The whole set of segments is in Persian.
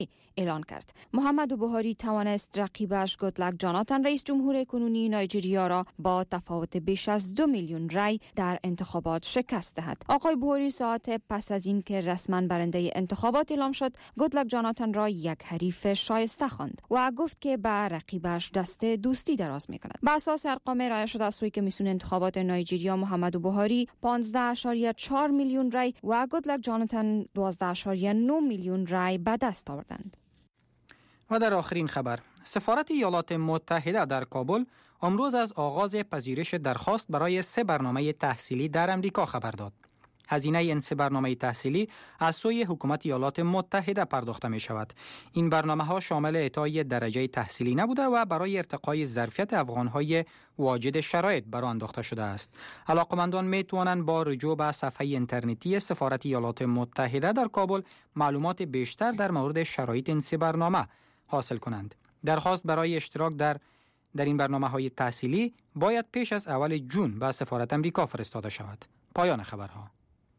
اعلان کرد. محمد بوهاری توانست رقیبش گودلک جاناتان رئیس جمهور کنونی نایجریا را با تفاوت بیش از 2 میلیون رای در انتخابات شکست دهد. آقای بوهاری ساعت پس از این که رسما برنده انتخابات اعلام شد، گودلک جاناتان را یک حریف شایسته خواند و گفت که به رقیبش دست دوستی دراز می‌کند. بر اساس ارقام ارائه شده از سوی کمیسیون انتخابات نایجریا، محمد بوهاری 15.4 میلیون رای و گودلک جاناتان 12.9 میلیون رای به دست آوردند. و در آخرین خبر، سفارت ایالات متحده در کابل امروز از آغاز پذیرش درخواست برای 3 برنامه تحصیلی در امریکا خبر داد. هزینه این 3 برنامه تحصیلی از سوی حکومت ایالات متحده پرداخته می شود. این برنامه ها شامل اعطای درجه تحصیلی نبوده و برای ارتقای ظرفیت افغان‌های واجد شرایط بر آن انداخته شده است. علاقمندان می توانند با رجوع به صفحه اینترنتی سفارت ایالات متحده در کابل معلومات بیشتر در مورد شرایط این 3 برنامه حاصل کنند. درخواست برای اشتراک در این برنامه‌های تحصیلی باید پیش از اول جون به سفارت امریکا فرستاده شود. پایان خبرها.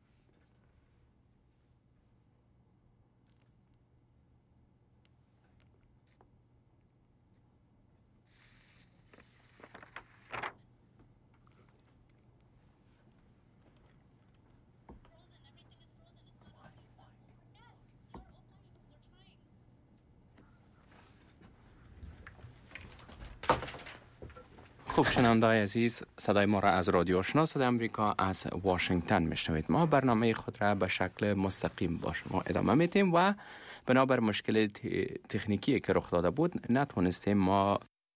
خوب شنونده‌های عزیز، صدای ما را از رادیو آشنا صدای آمریکا از واشنگتن میشنوید. ما برنامه خود را به شکل مستقیم با شما ادامه میدیم و بنابر مشکل تکنیکی که رخ داده بود نتونستیم ما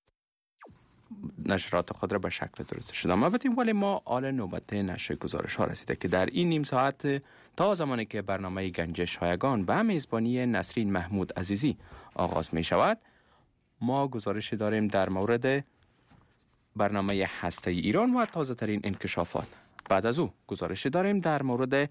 نشرات خود را به شکل درستش ادامه بدیم، ولی ما آل نوبت نشر گزارش ها رسیده که در این نیم ساعت تا زمانی که برنامه گنجش هایگان به میزبانی نسرین محمود عزیزی آغاز می شود، ما گزارش داریم در مورد برنامه هسته ایران و تازه ترین انکشافات. بعد از او گزارش داریم در مورد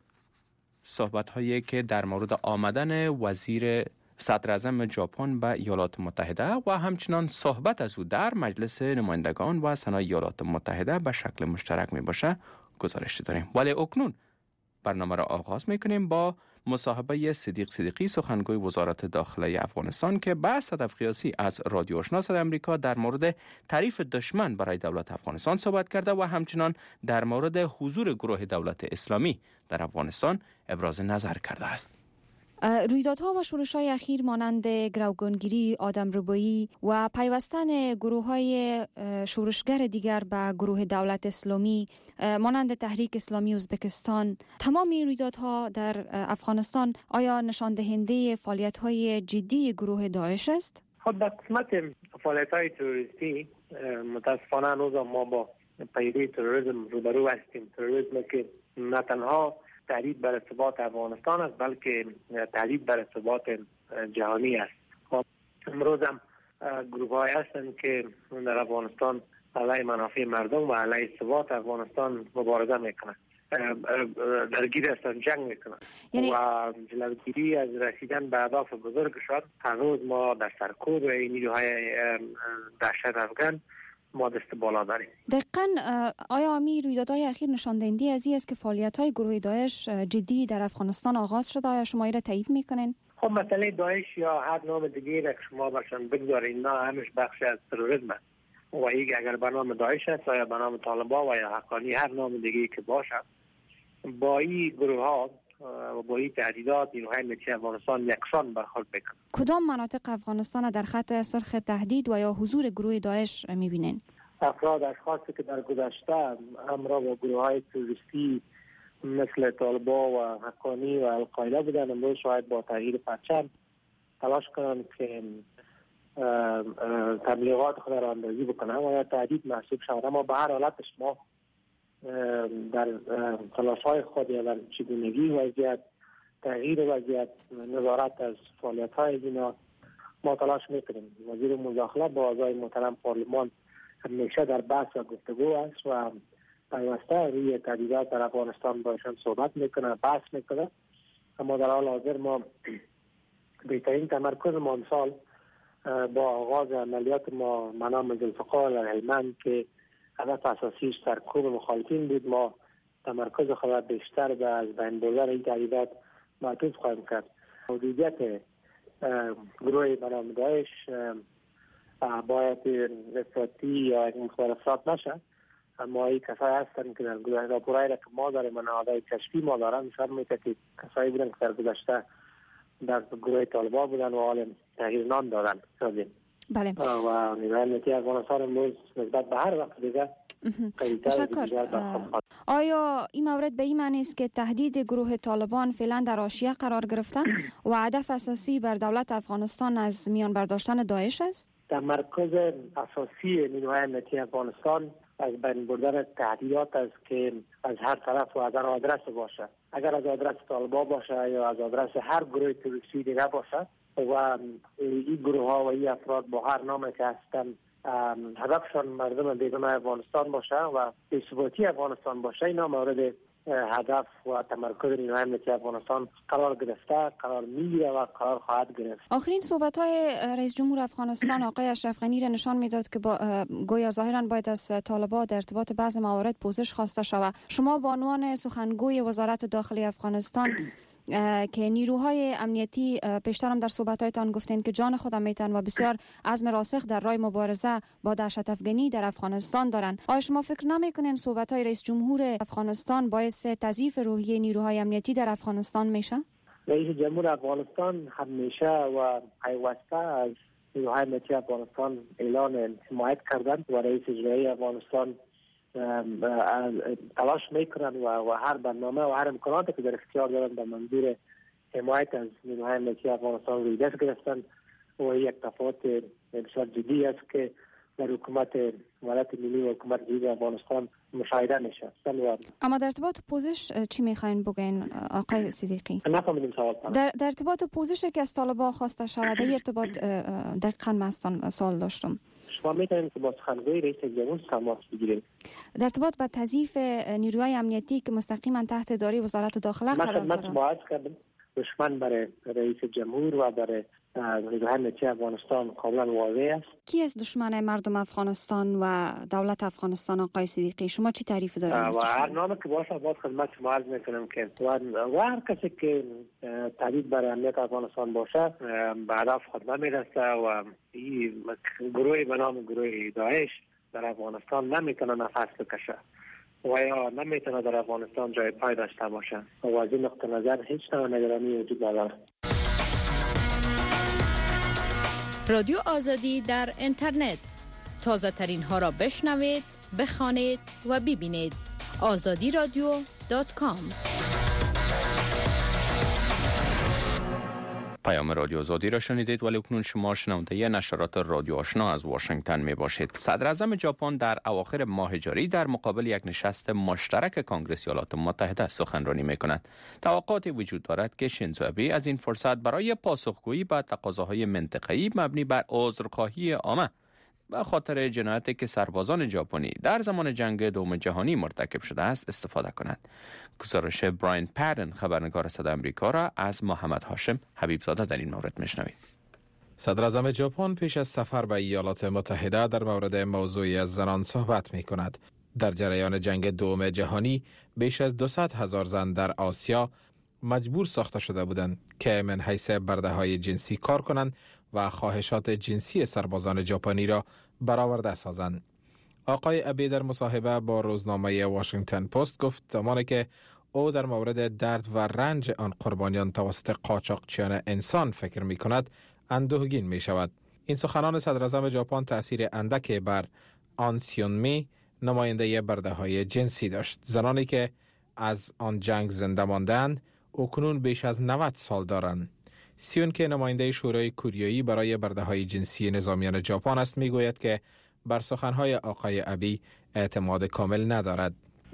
صحبت هایی که در مورد آمدن وزیر صدر اعظم ژاپن به ایالات متحده و همچنان صحبت از او در مجلس نمایندگان و سنا ایالات متحده به شکل مشترک می باشه گزارش داریم. ولی اکنون برنامه را آغاز می کنیم با مصاحبه صدیق صدیقی، سخنگوی وزارت داخله افغانستان، که به صدف قیاسی از رادیو آشنا صدای آمریکا در مورد تعریف دشمن برای دولت افغانستان صحبت کرده و همچنان در مورد حضور گروه دولت اسلامی در افغانستان ابراز نظر کرده است. رویدادها و شورش‌های اخیر مانند گروگانگیری، آدمربایی و پیوستن گروه‌های شورشگر دیگر به گروه دولت اسلامی مانند تحریک اسلامی ازبکستان، تمام این رویدادها در افغانستان آیا نشان دهنده فعالیت‌های جدی گروه داعش است؟ خب در قسمت فعالیت‌های تروریستی متاسفانه هنوز ما با پیری تروریسم روبرو هستیم. تروریسم که نه تنها تهدید بر ثبات افغانستان است بلکه تهدید بر ثبات جهانی است. امروز هم گروه‌هایی هستند که در افغانستان علیه منافع مردم و علیه ثبات افغانستان مبارزه میکنند، درگیر هستند، جنگ میکنند و جلوگیری از رسیدن به اهداف بزرگشان هنوز ما در سرکوب این نیروهای دهشت افغان ما دست بالا داریم. دقیقاً آیا امی رویدادهای اخیر نشان دهنده از این است که فعالیت‌های گروه داعش جدی در افغانستان آغاز شده؟ آیا شما این را تایید میکنین؟ خب مسئله داعش یا هر نام دیگه را که شما برشان بگذارین، نه همش بخش از تروریسم است و این اگر به نام داعش است یا به نام طالبان و یا حقانی هر نام دیگه که باشد، با این گروه ها و با این تهدیدات نیروهای ملی افغانستان یکسان برخورد میکنند. کدام مناطق افغانستان در خط سرخ تهدید و یا حضور گروه داعش میبینین؟ افراد اشخاصی که در گذشته همراه با گروه های تروریستی مثل طالبان و حقانی و القاعده بودن، امروز شاید با تغییر پرچم تلاش کنند که تبلیغات خود را اندازی بکنند و یا تهدید محسوب شود. اما به هر حالتش ما در تلاش های خود یا در چگونگی وضعیت، تغییر وضعیت، نظارت از فعالیت های اینا ما تلاش میکنیم. وزیر مداخله با اعضای محترم پارلمان همیشه در بحث و گفتگو است و پیوسته روی تهدیدات در افغانستان باشن صحبت میکنه، بحث میکنه. اما در حال حاضر ما بهترین تمرکز ما امسال با آغاز عملیات ما منام ذوالفقار در هلمند که هدف اساسیش سرکوب مخالفین بود، ما تمرکز خود بیشتر به از بین بردن این تهدیدات معطوف خواهیم کرد. موجودیت گروه به نام داعش باید افراطی یا مخالفات نشه. اما این کسایی هستن که در راپورایی که ما داریم منابع کشفی ما دارن نشان میده که کسایی بودن که در گذشته در گروه طالبان بودن و حال تغییر نام دادن. بله. و نیروهای امنیتی افغانستان امروز نسبت به هر وقت دیگه آیا این مورد به این معنی است که تهدید گروه طالبان فعلا در حاشیه قرار گرفته و هدف اساسی بر دولت افغانستان از میان برداشتن داعش است؟ در مرکز اساسی نیروهای امنیتی افغانستان از بین بردن تهدیدات است که از هر طرف و از هر آدرس باشه. اگر از آدرس طالبان باشه یا از آدرس هر گروه تروریستی دیگه باشه و این گروه ها و این افراد با هر نامی که هستن هدفشان مردم بیگانه افغانستان باشه و بی‌ثباتی افغانستان باشه، اینا مورد هدف و تمرکز نیروهای امنیتی افغانستان قرار گرفته، قرار میگیره و قرار خواهد گرفت. آخرین صحبت‌های رئیس جمهور افغانستان آقای اشرف غنی را نشان میداد که گویا ظاهراً باید از طالبان در ارتباط بعض موارد پوزش خواسته شود. شما به عنوان سخنگوی وزارت داخلی افغانستان که نیروهای امنیتی پیشتر هم در صحبت‌هایتان گفتین که جان خود میتن و بسیار عزم راسخ در راه مبارزه با دهشت افغانی در افغانستان دارن، آیا شما فکر نمیکنین صحبت‌های رئیس جمهور افغانستان باعث تضعیف روحیه نیروهای امنیتی در افغانستان میشه؟ رئیس جمهور افغانستان همیشه و پیوسته از نیروهای امنیتی افغانستان اعلان حمایت کردند و رئیس اجرایی افغانستان تلاش میکنن و هر برنامه و هر امکاناتی که در اختیار دارن در منظور حمایت از نیروهای امنیتی افغانستان روی دست گرفتن و یک تفاوت بسیار جدی است که در حکومت ولایت ملی و حکومت جدید افغانستان مشاهده میشه. اما در ارتباط پوزش چی میخواین بگین آقای صدیقی؟ نفهمیدم سوال. در ارتباط پوزشی که از طالبان خواسته شود در ارتباط دقیقاً مستان سوال داشتم. شما میتونید که با سخنگوی رئیس جمهور تماس بگیرید در ارتباط با تضعیف نیروهای امنیتی که مستقیما تحت اداره وزارت داخله قرار دارند. من باید کردم دشمن برای رئیس جمهور و برای نیروهای امنیتی افغانستان کاملا واضح است. کی است دشمن مردم افغانستان و دولت افغانستان آقای صدیقی؟ شما چی تعریف دارید از دشمن؟ و هر نامی که باشه باید خدمت شما عرض میکنم که و هر کسی که تهدید برای امنیت افغانستان باشه به هدف خود نمیرسه و این گروهی به نام گروه داعش در افغانستان نمیتونه نفس بکشه و یا نمیتونه در افغانستان جای پای داشته باشه و از این نقطه نظر هیچ نوع نگرانی وجود نداره. رادیو آزادی در اینترنت، تازه ترین ها را بشنوید، بخوانید و ببینید. azadiradio.com. پیام رادیو آزادی را شنیدید، ولی اکنون شما شنونده نشرات رادیو آشنا از واشنگتن می باشید. صدر اعظم ژاپن در اواخر ماه جاری در مقابل یک نشست مشترک کنگره ایالات متحده سخنرانی می کند. توقعاتی وجود دارد که شینزو آبه از این فرصت برای پاسخگویی به تقاضاهای منطقه‌ای مبنی بر عذرخواهی عامه به خاطر جنایتی که سربازان ژاپنی در زمان جنگ دوم جهانی مرتکب شده است استفاده کند. گزارش براین پادن خبرنگار صدای آمریکا را از محمد هاشم حبیبزاده در این مورد میشنوید. صدر اعظم ژاپن پیش از سفر به ایالات متحده در مورد موضوعی از زنان صحبت می کند. در جریان جنگ دوم جهانی بیش از 200,000 زن در آسیا مجبور ساخته شده بودند که من حیث برده‌های جنسی کار کنند و خواهشات جنسی سربازان ژاپنی را برآورده سازند. آقای آبه در مصاحبه با روزنامه واشنگتن پست گفت زمانی که او در مورد درد و رنج آن قربانیان توسط قاچاقچیان انسان فکر می کند اندوهگین می شود. این سخنان صدر اعظم ژاپن تأثیر اندکی بر آن سیونمی نماینده برده‌های جنسی داشت. زنانی که از آن جنگ زنده ماندند اکنون بیش از 90 سال دارند. سیون که نماینده شورای کوریایی برای برده‌های جنسی نظامیان ژاپن است میگوید که بر سخن‌های آقای آبه اعتماد کامل ندارد.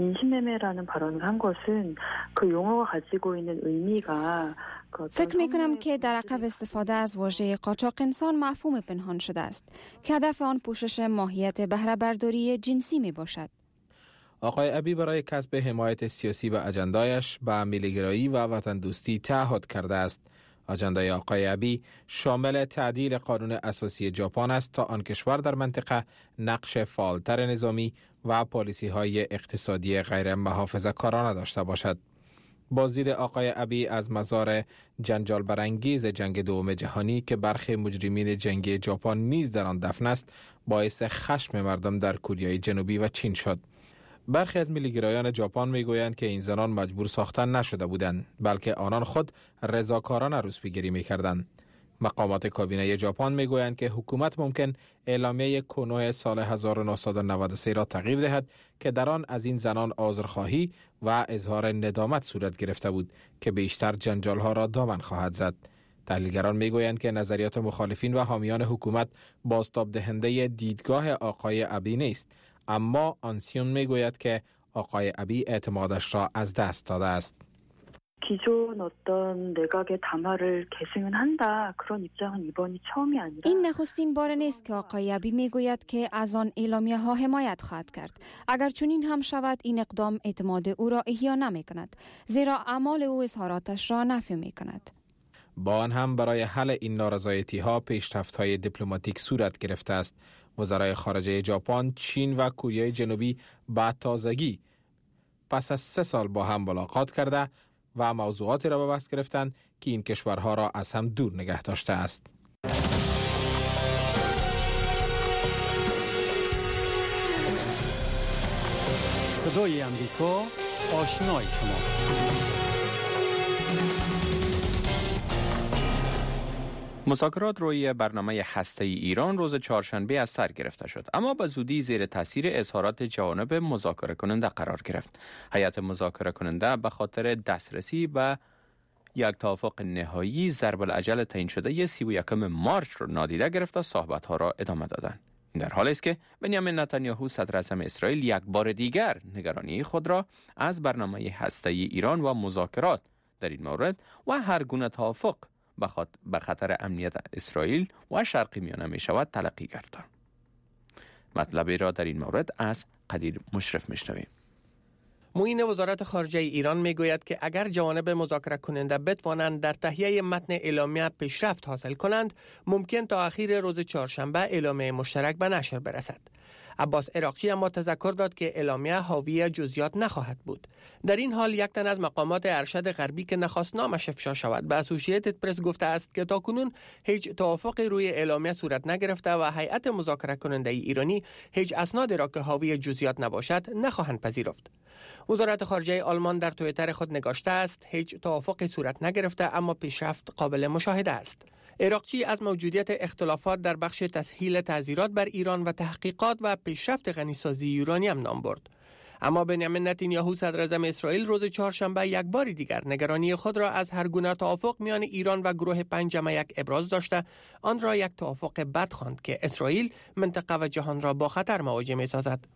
فکر می‌کنم که در عقب استفاده از واژه قاچاق انسان مفهوم پنهان شده است که هدف آن پوشش ماهیت بهره برداری جنسی میباشد. آقای آبه برای کسب حمایت سیاسی به اجندایش به ملی‌گرایی و وطن دوستی تعهد کرده است. اجندای آقای آبه شامل تعدیل قانون اساسی ژاپن است تا آن کشور در منطقه نقش فعالتر نظامی و پالیسی‌های اقتصادی غیر محافظه‌کارانه داشته باشد. بازدید آقای ابی از مزار جنجال برانگیز جنگ دوم جهانی که برخی مجرمین جنگی ژاپن نیز در آن دفن است باعث خشم مردم در کره جنوبی و چین شد. برخی از ملی‌گرایان ژاپن میگویند که این زنان مجبور ساختن نشده بودند، بلکه آنان خود رضاکارانه روسپیگری میکردند. مقامات کابینه ژاپن میگویند که حکومت ممکن اعلامیه کنوه سال 1993 را تغییر دهد که در آن از این زنان عذرخواهی و اظهار ندامت صورت گرفته بود که بیشتر جنجال‌ها را دامن خواهد زد. تحلیلگران میگویند که نظریات مخالفین و حامیان حکومت بازتاب دهنده دیدگاه آقای ابی نیست، اما آنسیون میگوید که آقای ابی اعتمادش را از دست داده است. 기존 어떤 내각의 담화를 계승은 한다. 그런 입장은 이번이 처음이 아니라 این نخستین بار نیست که آقای ابی میگوید که از آن اعلامیه ها حمایت خواهد کرد. اگر چنین هم شود این اقدام اعتماد او را احیا نمی کند، زیرا اعمال او اظهاراتش را نفی می کند. با آن هم برای حل این نارضایتی ها پیشرفت‌های دیپلماتیک صورت گرفته است. وزرای خارجه ژاپن، چین و کره جنوبی با تازگی پس از 3 سال با هم ملاقات کرده و موضوعاتی را به بحث گرفتند که این کشورها را از هم دور نگه داشته است. صدای امریکا، آشنای شما. مذاکرات روی برنامه هسته‌ای ایران روز چهارشنبه از سر گرفته شد، اما به زودی زیر تاثیر اظهارات جوانب مذاکره کننده قرار گرفت. هیئت مذاکره کننده به خاطر دسترسی به یک توافق نهایی ضرب العجل تعیین شده 31 مارچ را نادیده گرفت و صحبت‌ها را ادامه دادند. این در حالی است که بنیامین نتانیاهو صدر اعظم اسرائیل یک بار دیگر نگرانی خود را از برنامه هسته‌ای ایران و مذاکرات در این مورد و هر گونه توافق به خطر امنیت اسرائیل و شرق میانه می شود تلقی کرد. مطلبی را در این مورد از قدیر مشرف میشنویم. معین وزارت خارجه ایران میگوید که اگر جوانب مذاکره کننده بتوانند در تهیه متن اعلامیه پیشرفت حاصل کنند، ممکن تا اخیر روز چهارشنبه اعلامیه مشترک به نشر برسد. عباس عراقچی اما تذکر داد که اعلامیه حاوی جزئیات نخواهد بود. در این حال یک تن از مقامات ارشد غربی که نخواست نامش افشا شود به اسوسییتد پرس گفته است که تاکنون هیچ توافقی روی اعلامیه صورت نگرفته و هیئت مذاکره کننده ایرانی هیچ اسنادی را که حاوی جزئیات نباشد نخواهند پذیرفت. وزارت خارجه آلمان در توییتر خود نگاشته است هیچ توافقی صورت نگرفته اما پیشرفت قابل مشاهده است. عراقچی از موجودیت اختلافات در بخش تسهیل تعزیرات بر ایران و تحقیقات و پیشرفت غنیسازی یورانیم نام برد. اما بنیامین نتانیاهو صدر اعظم اسرائیل روز چهارشنبه یک بار دیگر نگرانی خود را از هر گونه توافق میان ایران و گروه 5+1 ابراز داشته آن را یک توافق بد خواند که اسرائیل منطقه و جهان را با خطر مواجه می‌سازد.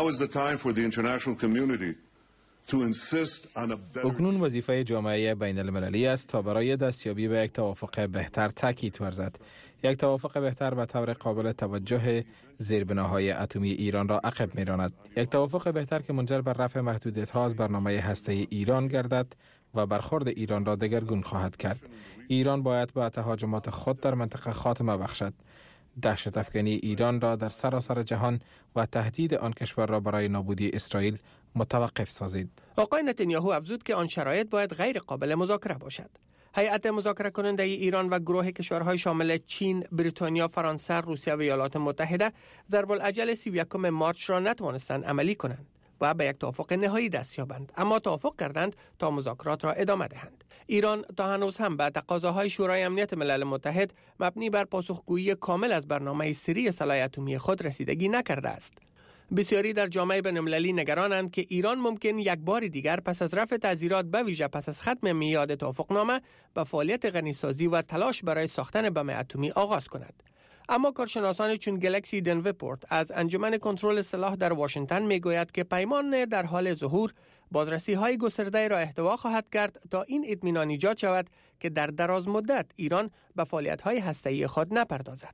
اکنون وظیفه جامعه بین المللی است تا برای دستیابی به یک توافق بهتر تاکید ورزد. یک توافق بهتر به طور قابل توجه زیربناهای اتمی ایران را عقب می‌راند. یک توافق بهتر که منجر به رفع محدودیت‌ها از برنامه هسته‌ای ایران گردد و برخورد ایران را دگرگون خواهد کرد. ایران باید به تهاجمات خود در منطقه خاتمه بخشد. دهشت افکنی ایران را در سراسر جهان و تهدید آن کشور را برای نابودی اسرائیل متوقف سازید. آقای نتانیاهو افزود که آن شرایط باید غیر قابل مذاکره باشد. هیئت مذاکره کننده ایران و گروه کشورهای شامل چین، بریتانیا، فرانسه، روسیه و ایالات متحده ضرب العجل 31 مارچ را نتوانستند عملی کنند و به یک توافق نهایی دست یابند، اما توافق کردند تا مذاکرات را ادامه دهند. ایران تا هنوز هم به تقاضاهای شورای امنیت ملل متحد مبنی بر پاسخگویی کامل از برنامه سری سلاح اتمی خود رسیدگی نکرده است. بسیاری در جامعه بین‌المللی نگرانند که ایران ممکن یک بار دیگر پس از رفع تعزیرات به ویژه پس از ختم میعاد توافقنامه به فعالیت غنیسازی و تلاش برای ساختن بم اتمی آغاز کند. اما کارشناسان چون گلکسی دنورپورت از انجمن کنترل سلاح در واشنگتن میگوید که پیمان در حال ظهور بازرسی‌های گسترده را احتوا خواهد کرد تا این اطمینان ایجاد شود که در دراز مدت ایران به فعالیت‌های هسته‌ای خود نپردازد.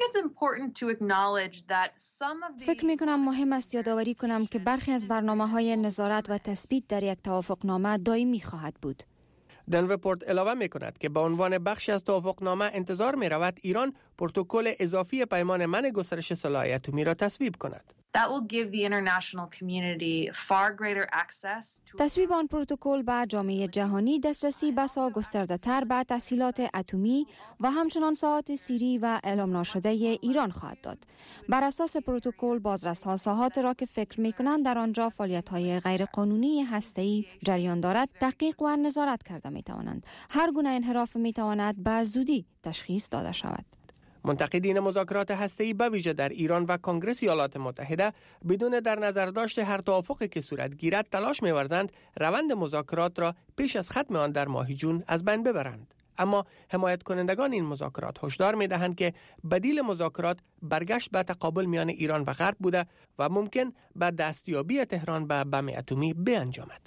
فکر می‌کنم مهم است یادآوری کنم که برخی از برنامه‌های نظارت و تثبیت در یک توافقنامه دائمی خواهد بود. دنورپورت علاوه می‌کند که به عنوان بخشی از توافقنامه انتظار می‌رود ایران پروتکل اضافی پیمان منع گسترش سلاح اتمی را تصویب کند. تصویب آن پروتکل به جامعه جهانی دسترسی بسا گسترده‌تر به تسهیلات اتمی و همچنان ساعات سیری و اعلام ناشده ایران خواهد داد. بر اساس پروتکل بازرس‌ها ساحات را که فکر می‌کنند در آنجا فعالیت‌های غیرقانونی هسته‌ای جریان دارد تحقیق و نظارت کرده می‌توانند. هر گونه انحراف می‌تواند به زودی تشخیص داده شود. منتقدین مذاکرات هسته‌ای به ویژه در ایران و کنگره ایالات متحده بدون در نظر داشت هر توافقی که صورت گیرد تلاش می‌ورزند روند مذاکرات را پیش از ختم آن در ماه جون از بین ببرند. اما حمایت کنندگان این مذاکرات هشدار می‌دهند که بدیل مذاکرات برگشت به تقابل میان ایران و غرب بوده و ممکن به دستیابی تهران به بم اتمی بیانجامد.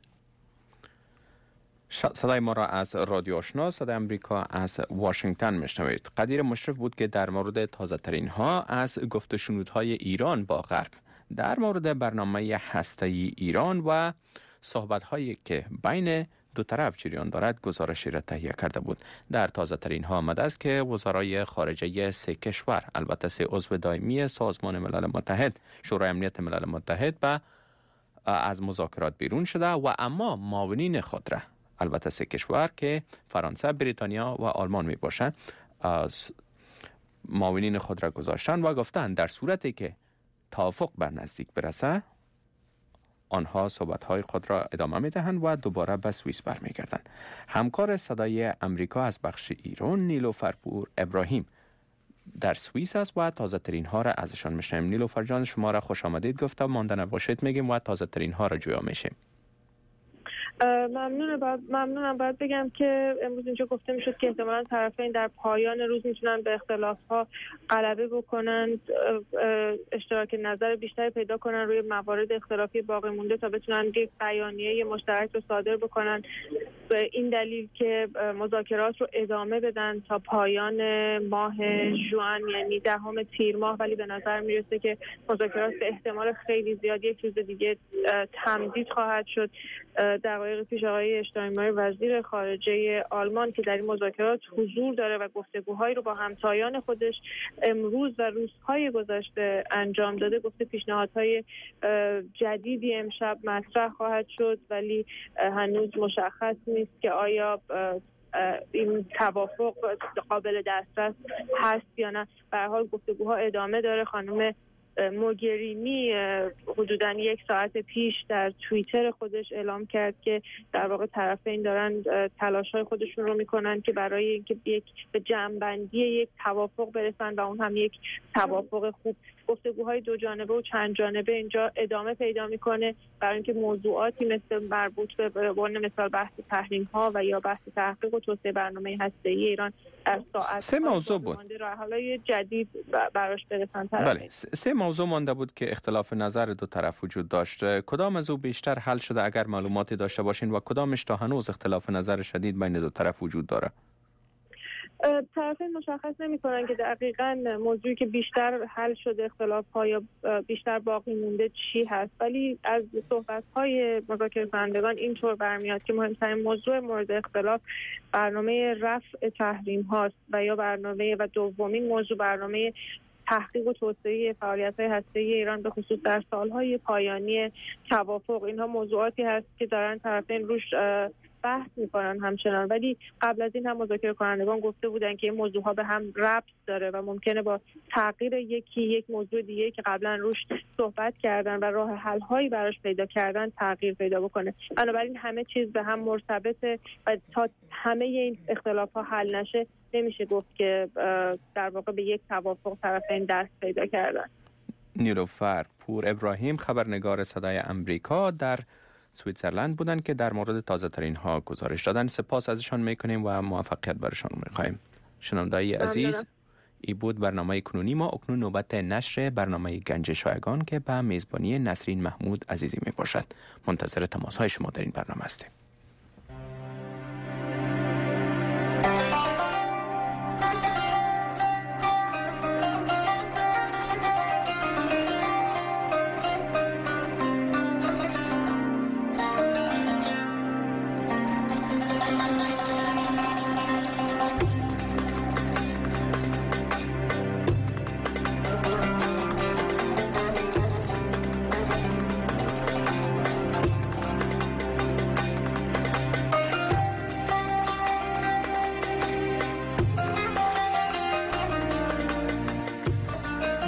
صدای ما را از رادیو آشنا صدای امریکا از واشنگتن میشنوید. قدیر مشرف بود که در مورد تازه ترین ها از گفت و شنودهای ایران با غرب در مورد برنامه هسته‌ای ایران و صحبت هایی که بین دو طرف جریان دارد گزارشی را تهیه کرده بود. در تازه ترین ها آمده است که وزرای خارجه 3 کشور، البته 3 عضو دائمی سازمان ملل متحد، شورای امنیت ملل متحد از مذاکرات بیرون شده و اما معاونین خود را، البته 3 کشور که فرانسه، بریتانیا و آلمان می باشند، از معاونین خود را گذاشتند و گفتند در صورتی که توافق بر نزدیک برسه آنها صحبت‌های خود را ادامه می‌دهند و دوباره به سوئیس برمیگردند. همکار صدای امریکا از بخش ایران نیلوفر پور ابراهیم در سوئیس است و تازه ترین ها را ازشان میشنویم. نیلوفر جان، شما را خوش آمدید گفتم، مانده نباشید میگیم و تازه ترین ها را جویا میشیم. ممنونم. باید بگم که امروز اینجا گفته میشد که احتمالاً طرفین در پایان روز میتونن به اختلاف‌ها غلبه بکنن، اشتراک نظر بیشتری پیدا کنن روی موارد اختلافی باقی مونده تا بتونن یک بیانیه مشترک رو صادر بکنن. به این دلیل که مذاکرات رو ادامه بدن تا پایان ماه ژوئن، یعنی 10 تیر ماه، ولی به نظر میرسه که مذاکرات به احتمال خیلی زیاد یک روز دیگه تمدید خواهد شد. دقایق پیش آقای اشتاینمایر وزیر خارجه آلمان که در این مذاکرات حضور داره و گفتگوهایی رو با همتایان خودش امروز و روزهای گذشته انجام داده، گفته پیشنهادهای جدیدی امشب مطرح خواهد شد، ولی هنوز مشخص نیست که آیا این توافق قابل دسترس هست یا نه. به هر حال گفتگوها ادامه داره. خانم موگرینی حدوداً 1 ساعت پیش در توییتر خودش اعلام کرد که در واقع طرفین دارن تلاش‌های خودشون رو میکنن که برای اینکه به جمع‌بندی یک توافق برسن و اون هم یک توافق خوب. گفتگوهای 2 جانبه و چند جانبه اینجا ادامه پیدا میکنه برای اینکه موضوعاتی مثل مربوط به مثال بحث تحریم‌ها و یا بحث تحقیق و توسعه برنامه هسته‌ای ایران در ساعت 3 موضوع بود راه‌حل‌های جدید براش برسن. بله، 3 موضوع مانده بود که اختلاف نظر دو طرف وجود داشت. کدام از او بیشتر حل شده اگر معلوماتی داشته باشین و کدامش تا هنوز اختلاف نظر شدید بین دو طرف وجود داره؟ طرفین مشخص نمی‌کنن که دقیقاً موضوعی که بیشتر حل شده، اختلاف‌ها یا بیشتر باقی مونده چی هست، ولی از صحبت‌های مذاکره کنندگان اینطور برمیاد که مهمترین موضوع مورد اختلاف برنامه رفع تحریم هاست و یا برنامه و دومین موضوع برنامه تحقیق و توسعه فعالیت‌های هسته‌ای ایران به خصوص در سال‌های پایانی توافق. اینها موضوعاتی هست که دارن طرفین روش بحث می‌کنن همچنان، ولی قبل از این هم مذاکره کنندگان گفته بودن که این موضوعها به هم ربط داره و ممکنه با تغییر یک موضوع دیگه که قبلا روش صحبت کردن و راه حل‌هایی براش پیدا کردن تغییر پیدا بکنه. بنابراین همه چیز به هم مرتبطه و تا همه این اختلاف‌ها حل نشه نمیشه گفت که در واقع به یک توافق طرفین دست پیدا کردن. نیلوفر پور ابراهیم، خبرنگار صدای امریکا در سوئیسرلند بودند که در مورد تازه ترین ها گزارش دادن. سپاس ازشان میکنیم و موفقیت برشان میخوایم. شنونده‌های عزیز، ای بود برنامه کنونی ما. اکنون نوبت نشر برنامه گنج شایگان که به میزبانی نسرین محمود عزیزی می باشد. منتظر تماس های شما در این برنامه هستیم.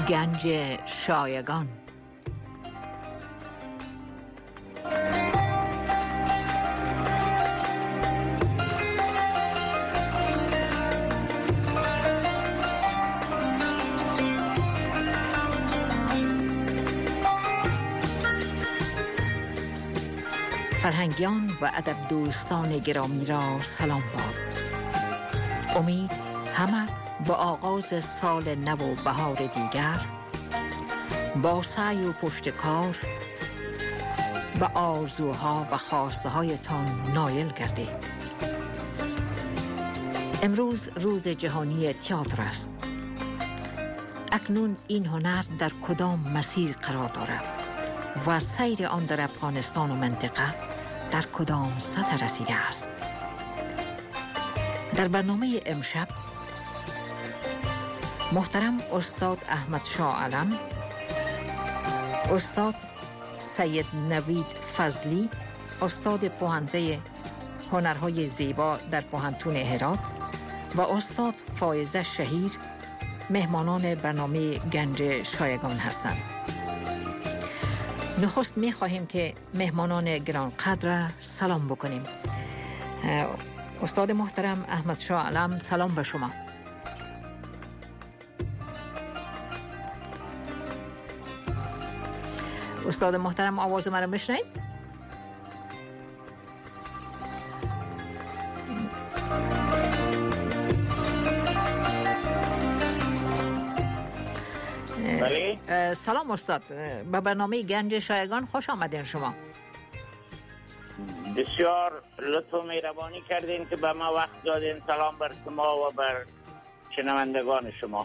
گنج شایگان. فرهنگیان و ادب دوستان گرامی را سلام باد. امید همه با آغاز سال نو و بهار دیگر با سعی و پشتکار به آرزوها و خواسته هایتان نایل گردید. امروز روز جهانی تئاتر است. اکنون این هنر در کدام مسیر قرار دارد و سیر آن در افغانستان و منطقه در کدام سطح رسیده است؟ در برنامه امشب محترم استاد احمد شاه علم، استاد سید نوید فضلی، استاد پوهنده هنرهای زیبا در پوهنتون هرات و استاد فائزه شهیر مهمانان برنامه گنج شایگان هستند. نخست می خواهیم که مهمانان گرانقدر سلام بکنیم. استاد محترم احمد شاه علم، سلام به شما. استاد محترم آواز من رو میشنید؟ سلام استاد، به برنامه گنج شایگان خوش آمدین شما. بسیار لطف و مهربانی کردین که به ما وقت دادین. سلام بر شما و بر شنوندگان شما.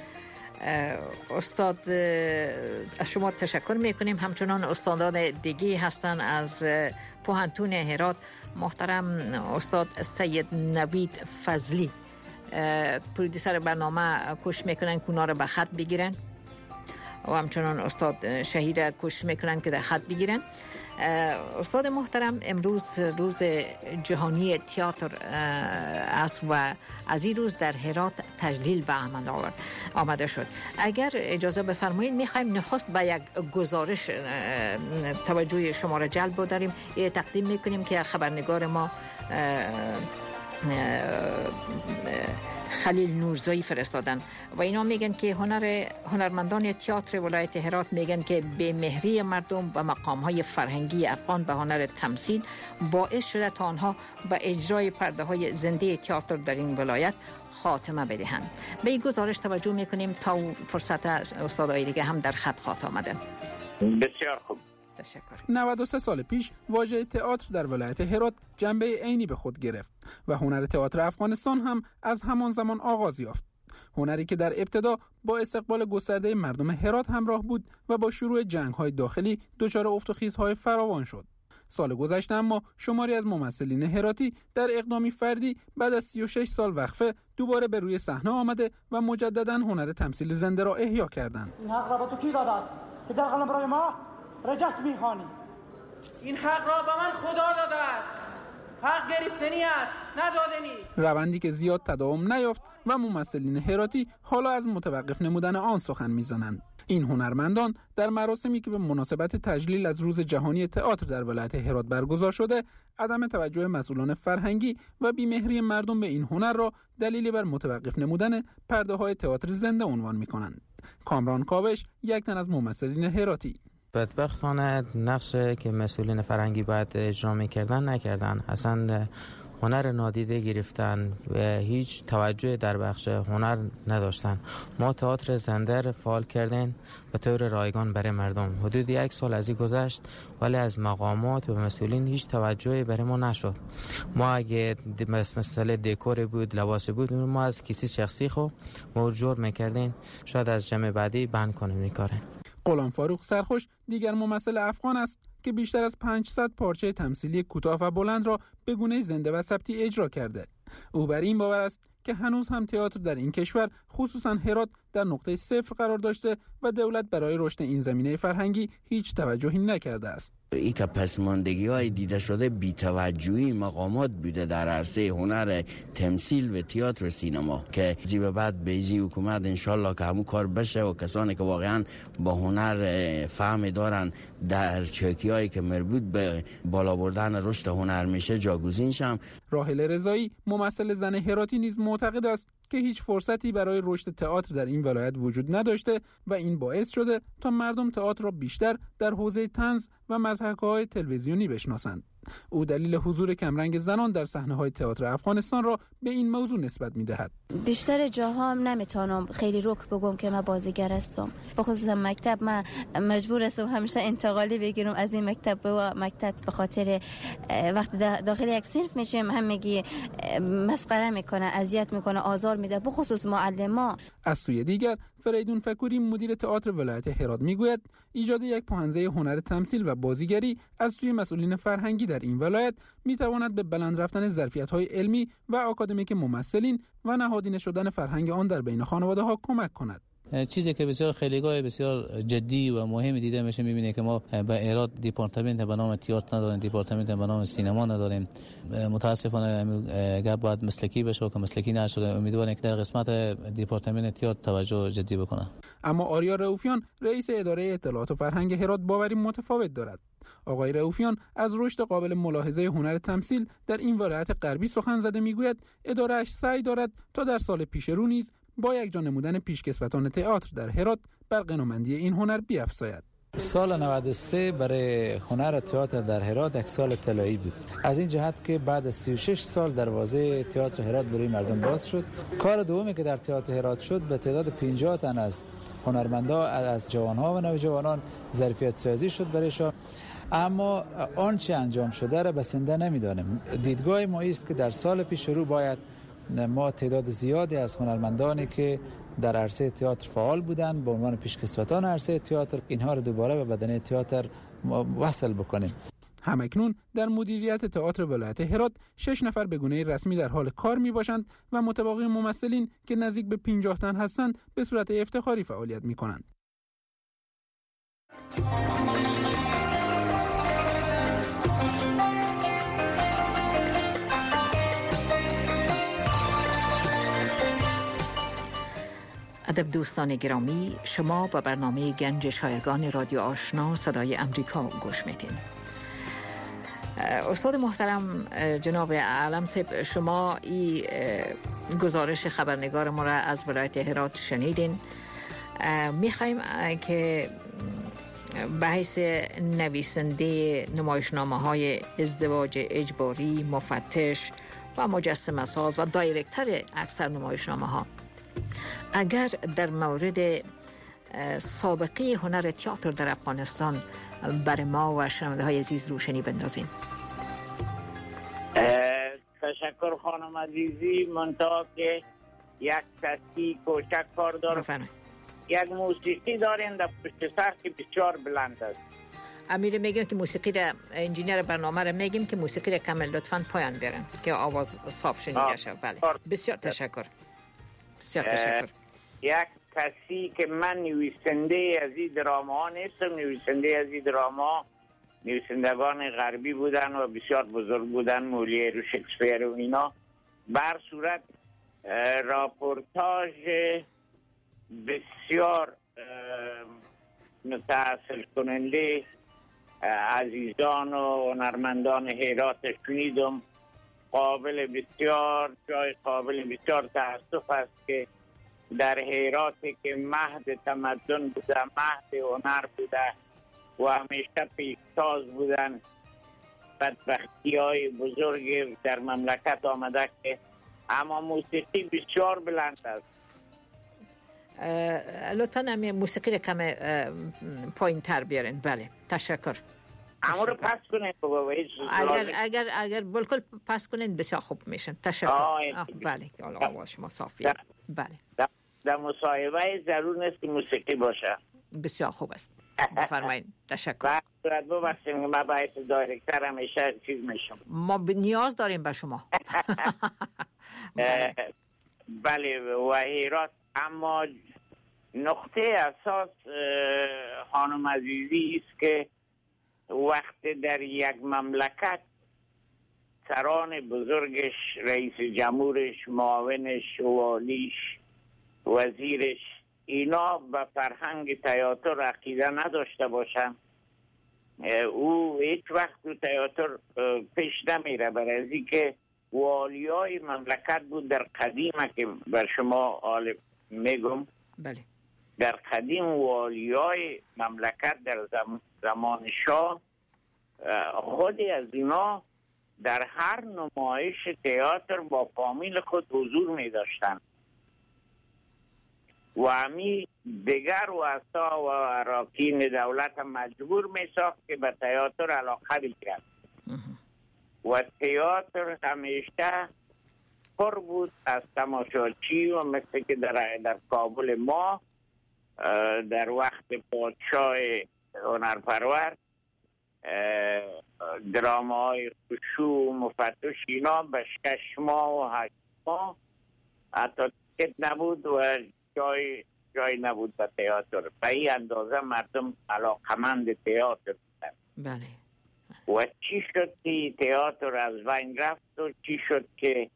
استاد از شما تشکر میکنیم. همچنان استادان دیگه هستن از پوهنتون هرات، محترم استاد سید نوید فضلی پرودیسر برنامه کوشش میکنن که اونا رو به خط بگیرن و همچنان استاد شهیر کوشش میکنن که در خط بگیرن. استاد محترم، امروز روز جهانی تئاتر است و از این روز در هرات تجلیل به عمل آمده شد. اگر اجازه بفرمایید میخوایم نخست به یک گزارش توجه شما را جلب داریم. تقدیم میکنیم که خبرنگار ما خلیل نورزایی فرستادن و اینا میگن که هنرمندان تئاتر ولایت هرات میگن که به مهری مردم و مقام‌های فرهنگی افغان به هنر تمثیل باعث شده تا آنها به اجرای پرده‌های زنده تئاتر در این ولایت خاتمه بدهند. به این گزارش توجه میکنیم تا فرصت استادای دیگه هم در خط آمدن. بسیار خوب. تشکر. 93 سال پیش واژه تئاتر در ولایت هرات جنبه عینی به خود گرفت و هنر تئاتر افغانستان هم از همان زمان آغاز یافت. هنری که در ابتدا با استقبال گسترده مردم هرات همراه بود و با شروع جنگ‌های داخلی دچار افت و خیزهای فراوان شد. سال گذشته اما شماری از ممثلین هراتی در اقدامی فردی بعد از 36 سال وقفه دوباره به روی صحنه آمده و مجدداً هنر تمثیل زنده را احیا کردند. این حق را به تو کی داده است که در قلمرو ما رجس میخوانی؟ این حق را به من خدا داده است. حق گرفتنی است، ندادنی. روندی که زیاد تداوم نیافت و ممثلین هراتی حالا از متوقف نمودن آن سخن میزنند. این هنرمندان در مراسمی که به مناسبت تجلیل از روز جهانی تئاتر در ولایت هرات برگزار شده، عدم توجه مسئولان فرهنگی و بیمهری مردم به این هنر را دلیلی بر متوقف نمودن پرده‌های تئاتر زنده عنوان می‌کنند. کامران کاوش، یک تن از ممثلین هراتی: بدبختانه نقشی که مسئولین فرهنگی باید اجرا می‌کردن نکردن. اصلا هنر نادیده گرفتن و هیچ توجه در بخش هنر نداشتن. ما تئاتر زنده فعال کردیم به طور رایگان برای مردم. حدود 1 سال از این گذشت ولی از مقامات و مسئولین هیچ توجهی برای ما نشد. ما اگه مسئله دکور بود، لباس بود، ما از کسی شخصی خو مرجور میکردیم. شاید از جمع بعدی بند کنیم این کاره. غلام فاروق سرخوش دیگر ممثل افغان است که بیشتر از 500 پارچه تمثیلی کوتاه و بلند را به گونه زنده و ثبتی اجرا کرده. او بر این باور است که هنوز هم تئاتر در این کشور خصوصا هرات در نقطه صفر قرار داشته و دولت برای رشد این زمینه فرهنگی هیچ توجهی نکرده است. ای که پسماندگی‌های دیده شده بی‌توجهی مقامات بوده در عرصه هنر تمثیل و تئاتر و سینما که زیبا بعد به ایزی حکومت انشالله که همون کار بشه و کسانی که واقعا با هنر فهم دارن در چوکی‌هایی که مربوط به بالا بردن رشد هنر میشه جاگزین شم. راحله رضایی ممثل زن هراتی نیز معتقد است که هیچ فرصتی برای رشد تئاتر در این ولایت وجود نداشته و این باعث شده تا مردم تئاتر را بیشتر در حوزه طنز و مضحکه‌های تلویزیونی بشناسند. او دلیل حضور کمرنگ زنان در صحنه‌های تئاتر افغانستان را به این موضوع نسبت می‌دهد. بیشتر جاها هم نمیتونم خیلی روک بگم که من بازیگر هستم. بخصوص مکتب من مجبور هستم همیشه انتقالی بگیرم از این مکتب و مکتب، به خاطر وقتی داخل یک صنف میشیم همگی مسخره میکنه، اذیت میکنه، آزار میده، بخصوص معلما. از سوی دیگر فریدون فکوری مدیر تئاتر ولایت هرات میگوید ایجاد یک پوهنده هنر تمثیل و بازیگری از سوی مسئولین فرهنگی در این ولایت میتواند به بلند رفتن ظرفیت‌های علمی و آکادمیک ممثلین و نهادینه شدن فرهنگ آن در بین خانواده‌ها کمک کند. چیزی که بسیار خیلیگاه بسیار جدی و مهم دیده میشه میبینه که ما به ایراد دیپارتمنت به نام تئاتر نداریم، دیپارتمنت به نام سینما نداریم. متاسفانه گپ باید مسلکی بشه که مسلکی نشده. امیدوارم که در قسمت دیپارتمنت تئاتر توجه جدی بکنه. اما آریا رؤوفیان رئیس اداره اطلاعات و فرهنگ هرات باوری متفاوت دارد. آقای رؤوفیان از رشد قابل ملاحظه هنر تمثیل در این ولایت غربی سخن زده میگوید اداره‌اش سعی دارد تا در سال پیش رو نیز با یک جا نمودن پیشکسوتان تئاتر در هرات بر غنیمندی این هنر بیفزاید. سال 93 برای هنر تئاتر در هرات یک سال طلایی بود، از این جهت که بعد از 36 سال دروازه تئاتر هرات برای مردم باز شد. کار دومی که در تئاتر هرات شد به تعداد 50 تن از هنرمندان، از جوانها و نوجوانان ظرفیت سازی شد برایشان. اما آنچه انجام شده را بسنده نمیدانیم. دیدگاه ما است که در سال پیش رو باید ما تعداد زیادی از هنرمندانی که در عرصه تئاتر فعال بودند به عنوان پیشکسوتان عرصه تئاتر اینها را دوباره به بدنه تئاتر وصل بکنیم. همکنون در مدیریت تئاتر ولایت هرات 6 نفر به گونه رسمی در حال کار می باشند و متباقی ممثلین که نزدیک به 50 تن هستند به صورت افتخاری فعالیت می کنند. ادب دوستان گرامی، شما به برنامه گنج شایگان رادیو آشنا صدای امریکا گوش میدین. استاد محترم جناب علم صاحب، شما این گزارش خبرنگار ما را از ولایت هرات شنیدین. میخوایم که به حیث نویسنده نمایشنامه‌های ازدواج اجباری، مفتش و مجسمه ساز و دایرکتر اکثر نمایشنامه‌ها، اگر در مورد سابقه هنر تئاتر در افغانستان برای ما و شنونده‌های عزیز روشنی بندازین. تشکر خانم عزیزی. منتها که یک کسی کوچک کار داره، یک موسیقی دارین در پشت سر که بسیار بلند است. امیر میگم که موسیقی را، انجینیر برنامه را میگیم که موسیقی را کامل لطفاً پایان برن که آواز صاف شنیده شود. بله، بسیار تشکر. بسیار تشکر. یک کسی که من نویسنده از این دراما نیستم، نویسنده از این دراما نویسندگان غربی بودن و بسیار بزرگ بودن، مولیر و شکسپیر و اینا. بر صورت راپورتاژ بسیار متأثر کننده عزیزان و هنرمندان هرات شنیدم. جای قابل بسیار تأسف است که در هرات که مهد تمدن بوده، مهد هنر بوده و همیشه پیشتاز بودن، بدبختی های بزرگ در مملکت آمده که اما موسیقی بسیار بلند است. لطفاً همین موسیقی رو کم پایین تر بیارین. بله، تشکر. اما رو پس کنین بابا. اگر بالکل پس کنین بسیار خوب میشن. تشکر. بله، آواز شما صافیه. بله. در مصاحبه ضرور نیست که موسیقی باشه. بسیار خوب است. بفرمایید. تشکر. باید ببخشید که من باید دایرکتر همیشه چیز میشم. ما نیاز داریم به شما. بله و هرات. اما نقطه اساس خانم عزیزی است که وقت در یک مملکت سران بزرگش، رئیس جمهورش، معاونش، والیش، وزیرش، اینا به فرهنگ تئاتر عقیده نداشته باشن، او هیچ وقت تو تئاتر پیش نمیره. برای از اینکه والیای مملکت بود در قدیم که بر شما میگم، بله، در قدیم والیای مملکت در زمان شاه خودی از اینا در هر نمایش تئاتر با فامیل خود حضور می داشتن و همی دیگر واسطا و اراکین دولت مجبور می ساخت که به تئاتر علاقه بگیرند و تئاتر همیشه پر بود از تماشاچی و مثل که در کابل ما در وقت پادشاه هنرپرور درامای خشوع و مفتش اینا به 6 ماه و 8 ماه حتی تیکت نبود و جای نبود به تئاتر. به این اندازه مردم علاقمند تئاتر بودن. بله. و چی شد که تئاتر از بین رفت و چی شد که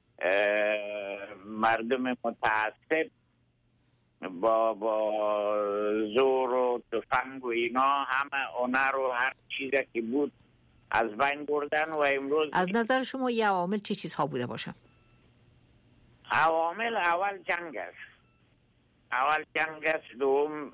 مردم متعصب با زور و تفنگ و اینا همه هنر و هر چیزی که بود از بین بردن و امروز از نظر شما یه عوامل چی چیزها بوده باشه؟ عوامل اول جنگ است، دوم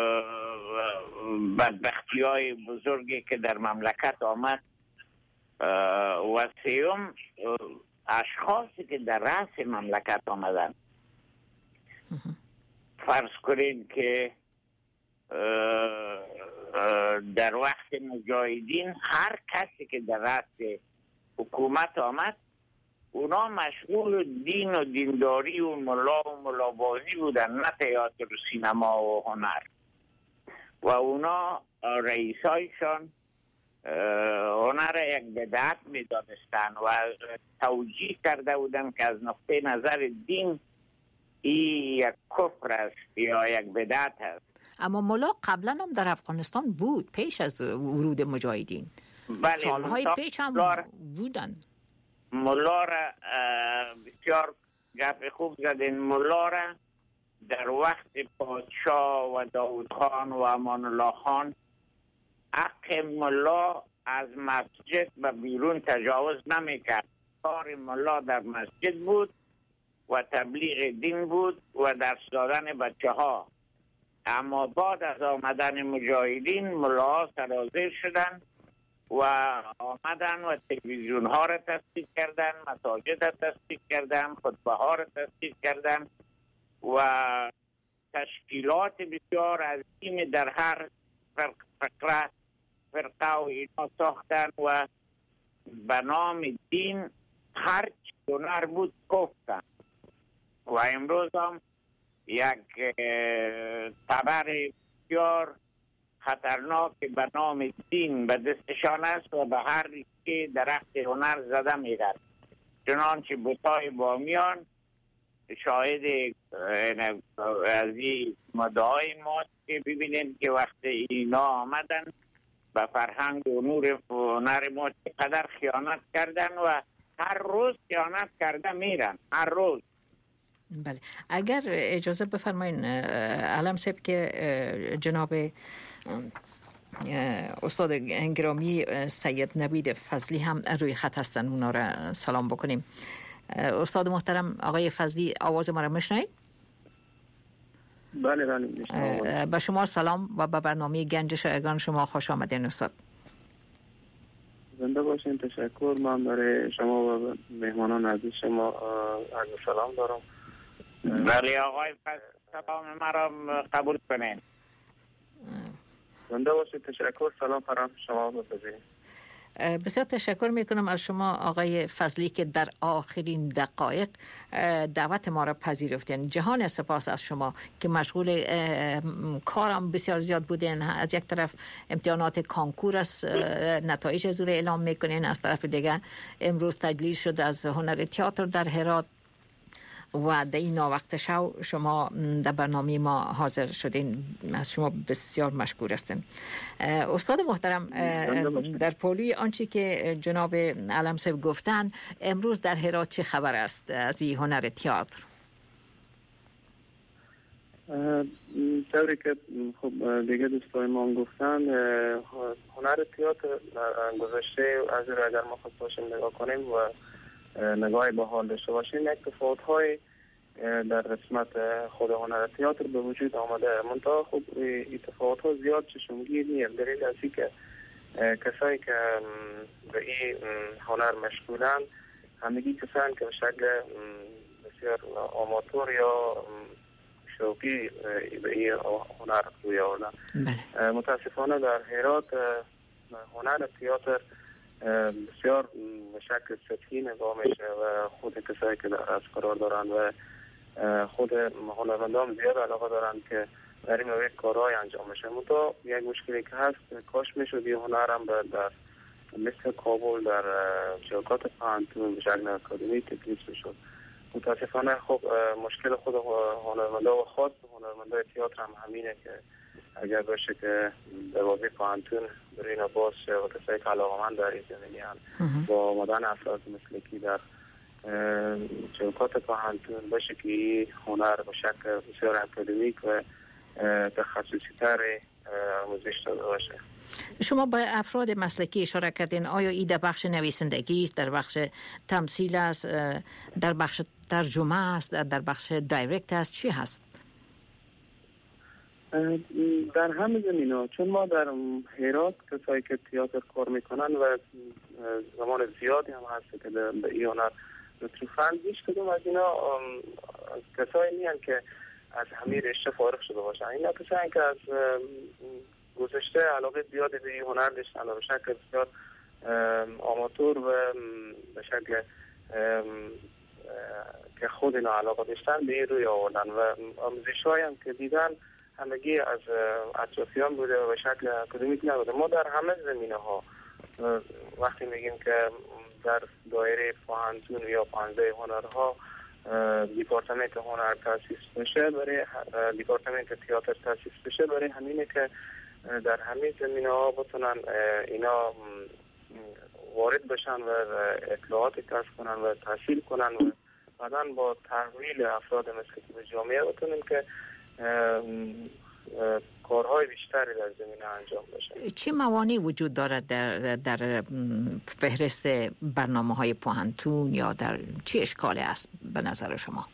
بدبختی های بزرگی که در مملکت آمد و سوم اشخاصی که در رأس مملکت آمدن. فرض کنید که در وقت مجاهدین هر کسی که در رأس حکومت آمد اونا مشغول دین و دینداری و ملا و ملابازی بودن، نه تئاتر و سینما و هنر. و اونا رئیسایشان هنر یک بدعت می دانستن و توجیه کرده بودن که از نقطه نظر دین این یک کفر است یا یک بدعت است. اما ملا قبلا هم در افغانستان بود پیش از ورود مجاهدین. بله، سالهای پیش هم بودن. ملا را بسیار گپ خوب زدین. ملا را در وقت پادشاه و داود خان و امان الله خان حق ملا از مسجد به بیرون تجاوز نمی کرد. کار ملا در مسجد بود و تبلیغ دین بود و درس دادن بچه ها. اما بعد از آمدن مجاهدین ملاها سرازیر شدن و آمدن و تلویزیون ها را تصدیق کردن، مساجد را تصدیق کردن، خطبه ها را تصدیق کردن و تشکیلات بسیار عظیم در هر فرقه و اینا ساختن و به نام دین هر چی هنر بود گفتن. و امروز هم یک تبر بسیار خطرناک به نام دین به دستشان است و به هر که درخت هنر زده میرد. چنانچه بوتای بامیان شاهد از این مدعای ما که ببینیم که وقت اینا آمدن به فرهنگ و نور هنر ما چقدر خیانت کردن و هر روز خیانت کرده میرن، هر روز. بله، اگر اجازه بفرمایین علم صاحب که جناب استاد گرامی سید نوید فضلی هم روی خط هستن، اونا را سلام بکنیم. استاد محترم آقای فضلی، آواز ما را میشنوید؟ بله بله میشنوم. با شما سلام و به برنامه گنج شایگان شما خوش آمدین استاد. زنده باشین. تشکر. من برای شما و مهمانان عزیز شما عرض سلام دارم. بله آقای سلام مرا قبول کنین. زنده باشید. تشکر. سلام فرام شما بپذیرید. بسیار تشکر میکنم از شما آقای فضلی که در آخرین دقایق دعوت ما را پذیرفتین. جهان سپاس از شما که مشغول کارم بسیار زیاد بودین. از یک طرف امتحانات کانکور است، نتایج از اون اعلام میکنین، از طرف دیگه امروز تجلیل شد از هنر تئاتر در هرات و در این وقت شو شما در برنامه ما حاضر شدین. از شما بسیار مشکور هستیم. استاد محترم، در پولی آنچه که جناب علم صاحب گفتن، امروز در هرات چه خبر است از این هنر تئاتر؟ طوری که خب دیگه دوستای ما هم گفتن، هنر تئاتر گذشته از رو اگر ما خود باشیم نگاه کنیم و نگاه با حال داشته باشیم، یک تفاوت‌های در قسمت خود هنر تئاتر به وجود آمده. منتها خب این تفاوت‌ها زیاد چشمگیر نیست. دلیل از این که کسایی که به این هنر مشغولن همگی کسانی که به شکل بسیار آماتور یا شوقی به این هنر روی آوردن. متاسفانه در هرات هنر تئاتر بسیار به شکل سطحی نگاه میشه و خود کسایی که در از قرار دارن و خود هنرمندان زیاد علاقه دارن که در این موقع کارهای انجام میشه. منتها یک مشکلی که هست، کاش میشد این هنر هم در مثل کابل در شرکات پانتون به شکل اکادمی تدریس میشد. متاسفانه خب مشکل خود هنرمندا و خاص هنرمندای تئاتر هم همینه که اگر باشه که دروازه پانتون برین باز شه و کسایی که علاقه‌مند در این زمینی هم با آمدن افراد مثل کی در شرکات پانتون باشه که هنر به شکل بسیار اکادمیک و تخصصی تر آموزش داده باشه. شما با افراد مسلکی اشاره کردین. آیا این در بخش نویسندگی است، در بخش تمثیل است، در بخش ترجمه است، در بخش دایرکت است، چی هست؟ در همه زمینه، چون ما در هرات کسایی که تئاتر کار میکنن و زمان زیادی هم هست که به این هنر مصروفن، هیچ کدوم از اینا کسایی نیستن که از همه رشته فارغ شده باشن. اینا کسایی که از گذشته علاقه زیادی به این هنر داشتن و به شکل بسیار آماتور و به شکل که خود اینا علاقه داشتن به این روی آوردن و آموزش‌هایی هم که دیدن همگی از اطرافیان بوده و به شکل اکادمیک نبوده. ما در همه زمینه ها وقتی میگیم که در دایره پانتون یا پانزه هنرها دیپارتمنت هنر تاسیس بشه، برای دیپارتمنت تئاتر تاسیس بشه، برای همینه که در همه زمینه ها بتونن اینا وارد بشن و اطلاعات کسب کنن و تحصیل کنن و بعداً با تحویل افراد مثل به جامعه بتونن که کارهای بیشتری در زمینه انجام بشه. چه موانعی وجود دارد در فهرست برنامه‌های پوهنتون یا در چه اشکالی است به نظر شما؟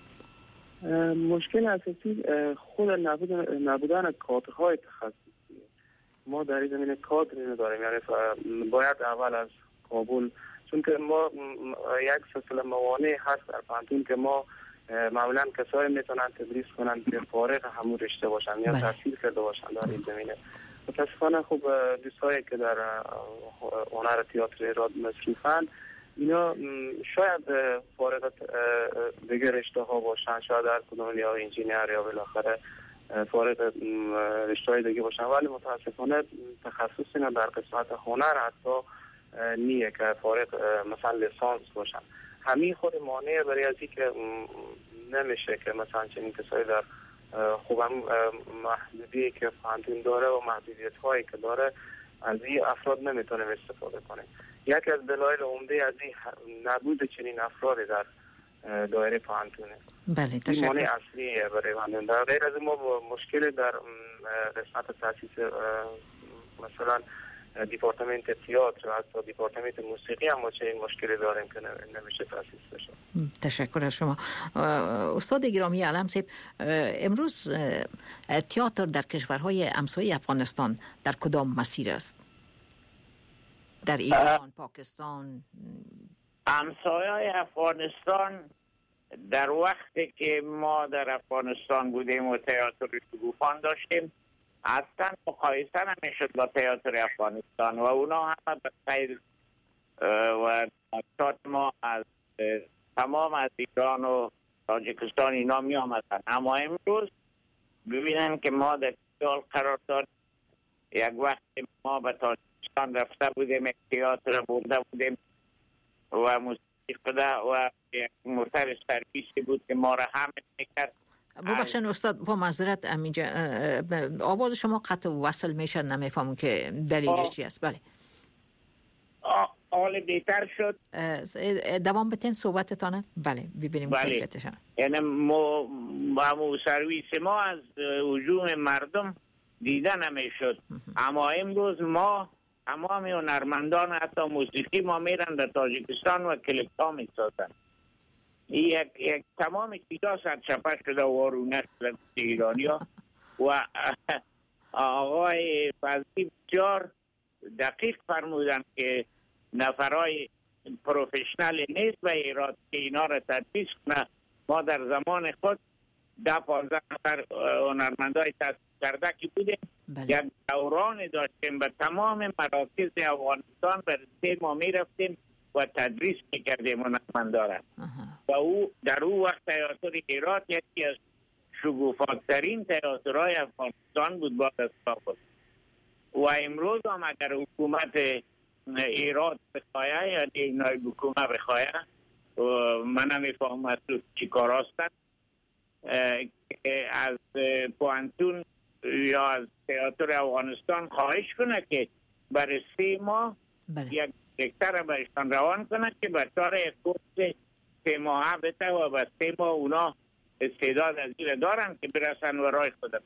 مشکل اساسی خود نبودن کادرهای تخصصی. ما در این زمینه کادری نداریم، یعنی باید اول از کابل، چون که ما یک سلسله موانع هست در پوهنتون که ما معمولا کسایی میتونن تدریس کنن که فارغ همون رشته باشن یا تحصیل کرده باشن در این زمینه. متاسفانه خب دوستایی که در هنر تئاتر ایران مصروفن، اینا شاید فارغ دیگه رشته ها باشن، شاید در کدوم یا انجینیر یا بالاخره فارغ رشته های دیگه باشن، ولی متاسفانه تخصص اینا در قسمت هنر حتی نیه که فارغ مثلا لیسانس باشن. همین خود مانع برای ازی که نمیشه که مثلا چنین کسایی در خوبم محدودی که پوهنتون داره و محدودیت هایی که داره از این افراد نمیتونیم استفاده کنیم. یکی از دلایل عمده از این نبود چنین افرادی در دایره پوهنتونه. بله، تشکر. این مانع اصلیه برای پوهنتون. در غیر از ما مشکل در قسمت تاسیس مثلا دیپارتمنت تئاتر و حتی دیپارتمنت موسیقی هم ما چنین مشکلی داریم که نمیشه تاسیس بشه. تشکر از شما. استاد گرامی علم صاحب، امروز تئاتر در کشورهای همسایه افغانستان در کدام مسیر است؟ در ایران، پاکستان؟ همسایه افغانستان در وقتی که ما در افغانستان بودیم و تئاتر شکوفان داشتیم، اصلا مقایسه نمیشد با تئاتر افغانستان و اونا همه به خیل و ما از تمام از ایران و تاجیکستان اینا می آمدن. اما امروز ببینن که ما در سال قرار داریم. یک وقت ما به تاجیکستان رفته بودیم، تئاتر برده بودیم و موسیقی خدا و یک موتر سرویسی بود که ما را حمل میکرد. ببخشید استاد، با معذرت امینجا آواز شما قطع وصل میشه، نمیفهمم که دلیلش چی است. بله حال بهتر شد. دوام بتین صحبتتانه. بله ببینیم کیفیتش. یعنی مو سرویس ما از هجوم مردم دیده نمیشد، اما امروز ما تمام هنرمندان حتی موسیقی ما میرن در تاجیکستان و کلیپ ها میسازن. یک تمام چیزا سرچپه شده و وارونه شده ایرانی ها و آقای فضلی بسیار دقیق فرمودن که نفرای پروفشنال نیست و ایراد که اینا را تدریس کنه. ما در زمان خود 10-15 نفر هنرمندای تدریس کرده که بودیم. یک دوران داشتیم به تمام مراکز افغانستان بر 3 ماه می رفتیم و تدریس میکردیم هنرمندا را. و او در او وقت تئاتر هرات یکی از شگوفاترین تئاترهای افغانستان بود بعد از کابل. و امروز هم اگر حکومت هرات بخواهد یا نایب حکومت بخواهد، من نمیفهم از چی کار هستند، از پوانتون یا از تئاتر افغانستان خواهش کنه که برای 3 ماه یک دکتر برشتان روان کنه که به طور کورس 3 ماه بته و به 3 ماه اونا استعداد از این دارن که برسن و رای خود.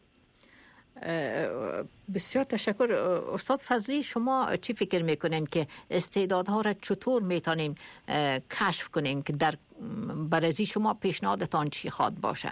بسیار تشکر. استاد فضلی، شما چی فکر میکنین که استعدادها را چطور میتونیم کشف کنیم که در برازی شما پیشنهادتان چی خواد باشه؟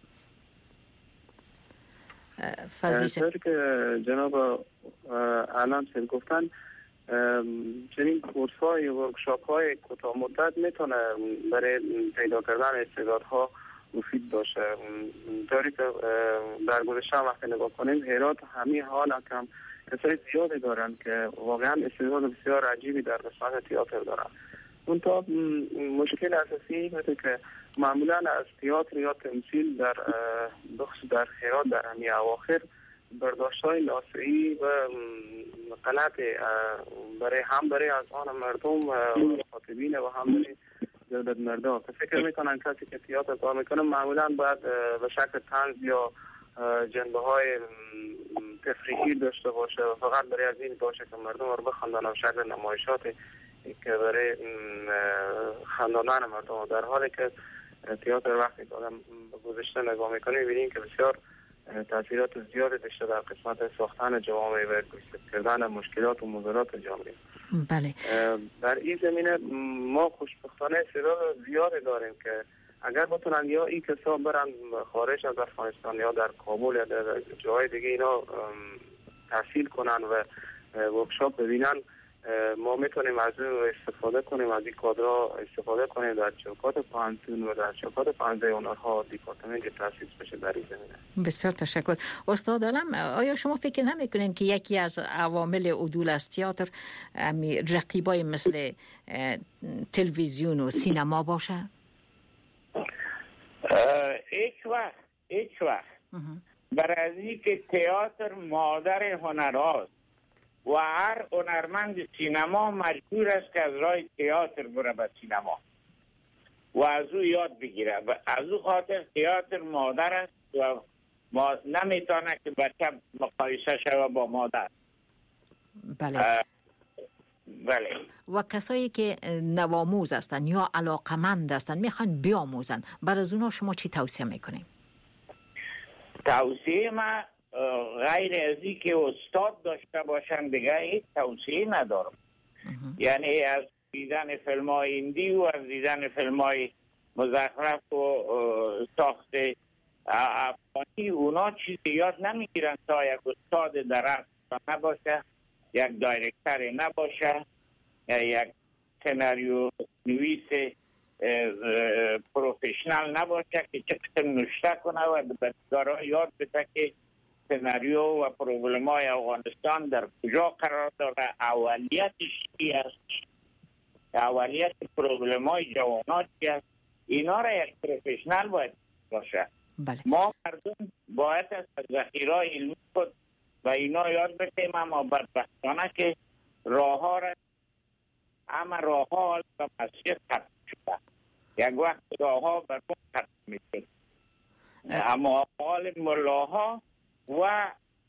فضلی که جناب علم سید گفتن، چنین کورس های و ورکشاپ های کوتاه مدت میتونه برای پیدا کردن استعدادها مفید باشه. طوری که در گذشته وقتی نگاه کنیم هرات همین حال هم کسای زیادی دارن که واقعا استعداد بسیار عجیبی در قسمت تئاتر دارن. اون تا مشکل اساسی اینه که معمولا از تئاتر یا تمثیل در هرات در همین اواخر برداشت‌های ناصعی و غلط برای از آن مردم و مخاطبین و هم برای دولت مردم که فکر میکنن کسی که تئاتر کار میکنه معمولا باید به شکل طنز یا جنبه های تفریحی داشته باشه و فقط برای از این باشه که مردم رو بخندانه و شکل نمایشات که برای خنداندن مردم، در حالی که تئاتر وقتی که آدم گذشته نگاه میکنه میبینیم که بسیار تاثیرات زیادی داشته در قسمت ساختن جوامع و گوشت کردن مشکلات و مشکلات جامعه. بله. در این زمینه ما خوشبختانه استعداد زیادی داریم که اگر بتونن یا این کسا برن خارج از افغانستان یا در کابل یا در جای دیگه اینا تحصیل کنن و ورکشاپ ببینن، ما میتونیم از اون استفاده کنیم، از این کادرها استفاده کنیم در چوکات پانتون و در چوکات پانزه هنرها دیپارتمنت تاسیس بشه در این زمینه. بسیار تشکر. استاد علم، آیا شما فکر نمیکنین که یکی از عوامل عدول از تئاتر رقیبای مثل تلویزیون و سینما باشه؟ هیچ وقت برای که تئاتر مادر هنرهاست و هر هنرمند سینما مجبور است که از راه تئاتر بره به سینما و از او یاد بگیره. و از او خاطر تئاتر مادر است و ما نمیتونه که بچه مقایسه شود با مادر. بله. بله. و کسایی که نوآموز هستند یا علاقمند هستند میخوان بیاموزن، برای اونا شما چی توصیه میکنیم؟ توصیه ما غیر از این که استاد داشته باشن دیگه هیچ توصیه ندارم. یعنی از دیدن فیلم های هندی و از دیدن فیلم های مزخرف و ساخت افغانی اونا چیزی یاد نمیگیرن تا یک استاد درست نباشه، یک دایرکتر نباشه، یک سناریو نویس پروفشنال نباشه که چه قسم نوشته کنه و به دیگران یاد بده که سناریو و پروبلم های افغانستان در کجا قرار داره، اولیتش چی است، اولیت پروبلم های جوانات چی است. اینا را یک پروفشنال باید باشه. بله. ما مردم باید از ذخیره علمی خود و اینا یاد بکنیم، اما بدبختانه که راه ها را اما راه ها و مسجد ختم شده. یک وقت راه ها بر اون ختم میشد، اما حال ملاها و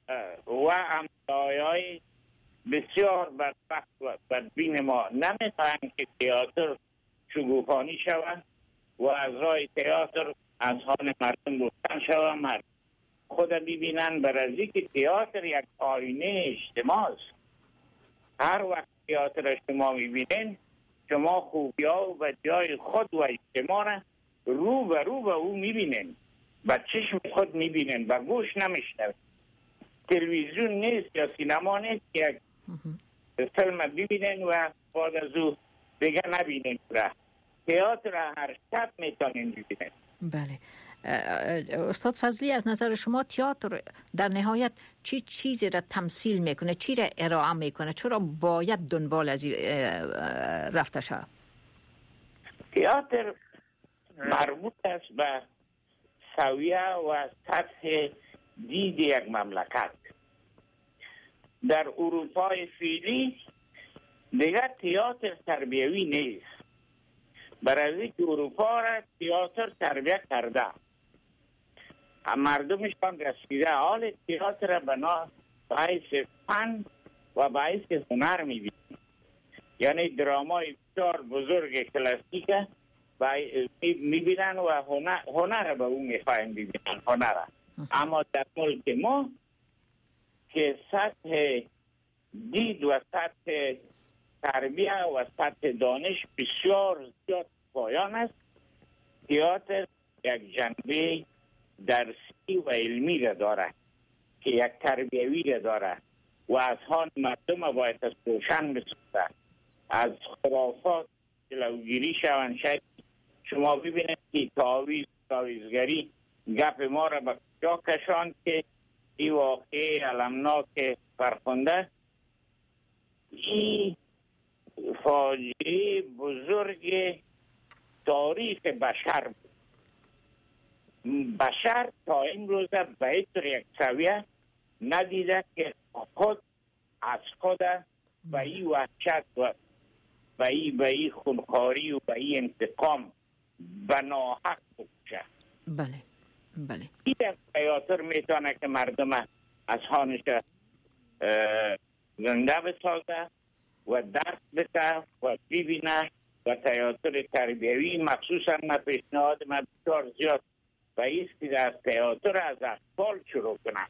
امضایای بسیار بدبخت و بدبین ما نمیخواهند که تئاتر شکوفانی شود و از راه تئاتر از حال مردم روشن شود، مردم خود ببینن برای که تئاتر یک آینه اجتماع است. هر وقت تئاتر شما میبینین شما خوبی‌ها و بدی‌های خود و اجتماع رو به او میبینین، با چشم خود میبینین، با گوش نمیشنوین. تلویزیون نیست یا سینما نیست که یک فیلم ببینین و بعد از او دیگه نبینین. تئاتر هر شب میتونین ببینین. بله. استاد فضلی، از نظر شما تئاتر در نهایت چی چیزی را تمثیل میکنه، چی را ارائه میکنه، چرا باید دنبال از رفته شود؟ تئاتر مربوط است به سویه و سطح دید یک مملکت. در اروپای فعلی دیگر تئاتر تربیوی نیست، برای اینکه اروپا را تئاتر تربیت کرده، مردمشان رسیده حال تئاتر را بنا باعث فن و باعث هنر میبینید. یعنی درامای بسیار بزرگ کلاسیک میبینن و هنر به اون میخواهیم ببینن، هنر. اما در ملک ما که سطح دید و سطح تربیه و سطح دانش بسیار زیاد پایان است، تئاتر یک جنبه درسی و علمی را داره که یک تربیوی را داره و از هان مردم باید از روشن بسازد، از خرافات جلوگیری شوند. شاید شما ببینید که تعویضگری گپ ما را به کجا کشاند که این واقعه علمناک فرخنده، این فاجعه بزرگ تاریخ بشر بود. بشر تا این روز به هیچ یک سویه ندیده که خود از خود به این وحشت و به این خونخواری و به این انتقام به ناحق بکشه. بله بله. این تئاتر میتونه که مردم از هانش زنده بسازه و درس بده و ببینه و تئاتر تربیوی مخصوصا من پیشنهاد من بسیار زیاد و ایست که از تئاتر از اطفال شروع کنم.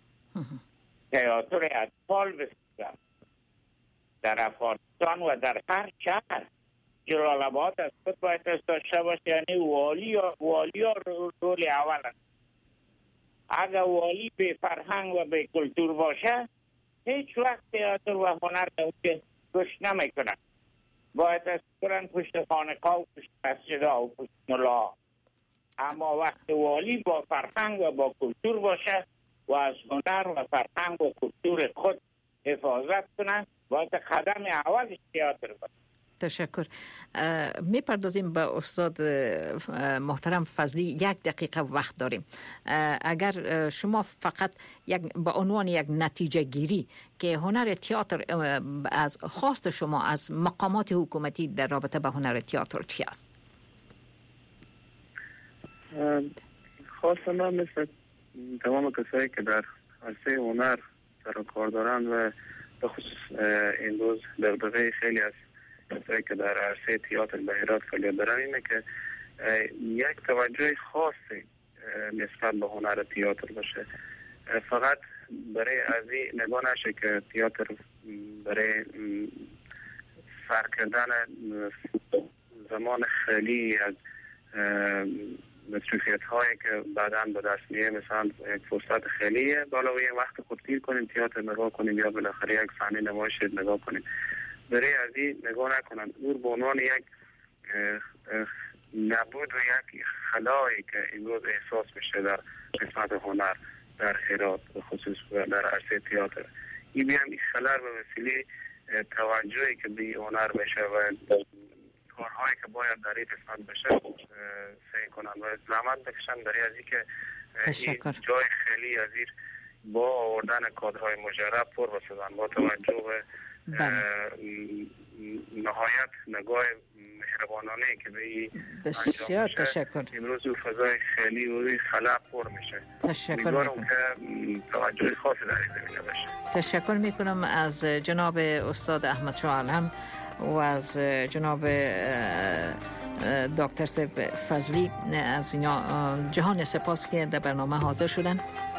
تئاتر اطفال بسازم در افغانستان و در هر شهر. جلال آباد از خود باید داشته باشه، یعنی والی ها رول اول است. اگر والی به فرهنگ و به کلتور باشه هیچ وقت تئاتر و هنر که گوش نمیکنن. باید از برن پشت خانقاه و پشت مسجدها و پشت ملاها. اما وقت والی با فرهنگ و با کلتور باشه و از هنر و فرهنگ و کلتور خود حفاظت کنن، باید قدم اولش تئاتر باشه. تشکر. میپردازیم به استاد محترم فضلی. 1 دقیقه وقت داریم. اگر شما فقط به عنوان یک نتیجه گیری که هنر تئاتر از خواست شما از مقامات حکومتی در رابطه به هنر تئاتر چی است؟ خواست من مثل تمام کسایی که در عرصه هنر سر و کار دارند و به خصوص این روز دغدغه خیلی از کسایی که در عرصه تئاتر به هرات فعالیت دارن اینه که یک توجه خاصی نسبت به هنر تئاتر باشه. فقط برای از این نگاه نشه که تئاتر برای سر کردن زمان خیلی از مصروفیت هایی که بعداً به دست میاد، مثلا یک فرصت خیلیه بالا و یک وقت خود تیر کنیم تئاتر نگاه کنیم یا بالاخره یک صحنه نمایش نگاه کنیم. برای از این نگاه نکنن. او به عنوان یک نبود و یک خلایی که امروز احساس میشه در قسمت هنر در هرات به خصوص در عرصه تئاتر، این بیان این خلر به وسیله توجهی که به هنر بشه و کارهایی که باید در این قسمت بشه سعی کنن و زحمت بکشن برای از اینکه این جای خیلی از این با آوردن کادرهای مجرب پر بسازن با توجه به نهایت نگاه مهربانانه که به این بسیار تشکر. امروز فضای خیلی و خلا پر میشه. تشکر میکنم که توجه خاصی در این زمینه بشه. تشکر میکنم از جناب استاد احمد شاه علم و از جناب دکتر سیف فضلی. از اینا جهان سپاس که در برنامه حاضر شدن.